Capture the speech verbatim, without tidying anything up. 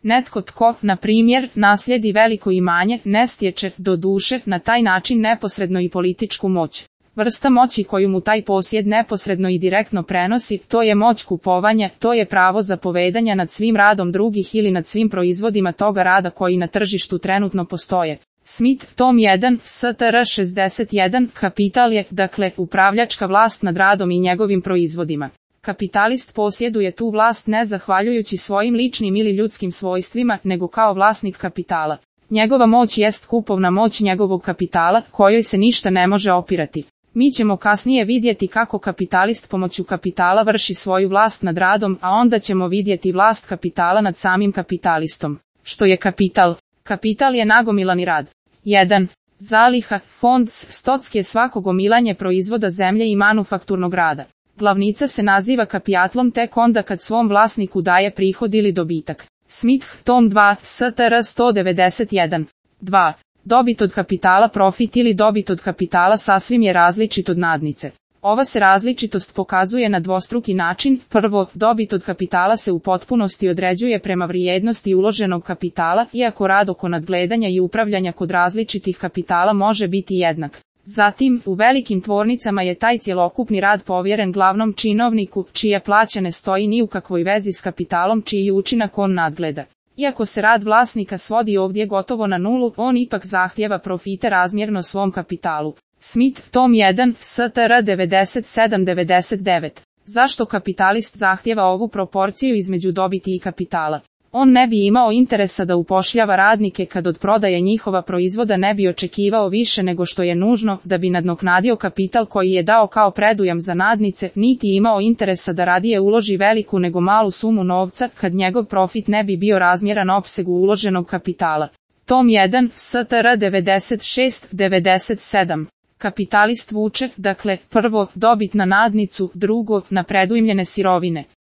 Netko tko, na primjer, naslijedi veliko imanje, ne stječe, doduše, na taj način neposredno i političku moć. Vrsta moći koju mu taj posjed neposredno i direktno prenosi, to je moć kupovanja, to je pravo zapovedanja nad svim radom drugih ili nad svim proizvodima toga rada koji na tržištu trenutno postoje. Smith, tom jedan, S T R šezdeset jedan, kapital je, dakle, upravljačka vlast nad radom i njegovim proizvodima. Kapitalist posjeduje tu vlast ne zahvaljujući svojim ličnim ili ljudskim svojstvima, nego kao vlasnik kapitala. Njegova moć jest kupovna moć njegovog kapitala, kojoj se ništa ne može opirati. Mi ćemo kasnije vidjeti kako kapitalist pomoću kapitala vrši svoju vlast nad radom, a onda ćemo vidjeti vlast kapitala nad samim kapitalistom. Što je kapital? Kapital je nagomilani rad. jedan. Zaliha, fond, stock je svako gomilanje proizvoda zemlje i manufakturnog rada. Glavnica se naziva kapitalom tek onda kad svom vlasniku daje prihod ili dobitak. Smith, tom dva, S T R sto devedeset jedan. dva. Dobit od kapitala, profit ili dobit od kapitala sasvim je različit od nadnice. Ova se različitost pokazuje na dvostruki način. Prvo, dobit od kapitala se u potpunosti određuje prema vrijednosti uloženog kapitala, iako rad oko nadgledanja i upravljanja kod različitih kapitala može biti jednak. Zatim, u velikim tvornicama je taj cjelokupni rad povjeren glavnom činovniku, čija plaća ne stoji ni u kakvoj vezi s kapitalom čiji učinak on nadgleda. Iako se rad vlasnika svodi ovdje gotovo na nulu, on ipak zahtjeva profite razmjerno svom kapitalu. Smith, tom jedan, S T R devedeset sedam devedeset devet. Zašto kapitalist zahtjeva ovu proporciju između dobiti i kapitala? On ne bi imao interesa da upošljava radnike kad od prodaje njihova proizvoda ne bi očekivao više nego što je nužno da bi nadoknadio kapital koji je dao kao predujam za nadnice, niti imao interesa da radije uloži veliku nego malu sumu novca kad njegov profit ne bi bio razmjeran opsegu uloženog kapitala. Tom jedan, S T R devedeset šest devedeset sedam. Kapitalist vuče, dakle, prvo, dobit na nadnicu, drugo, na predujmljene sirovine.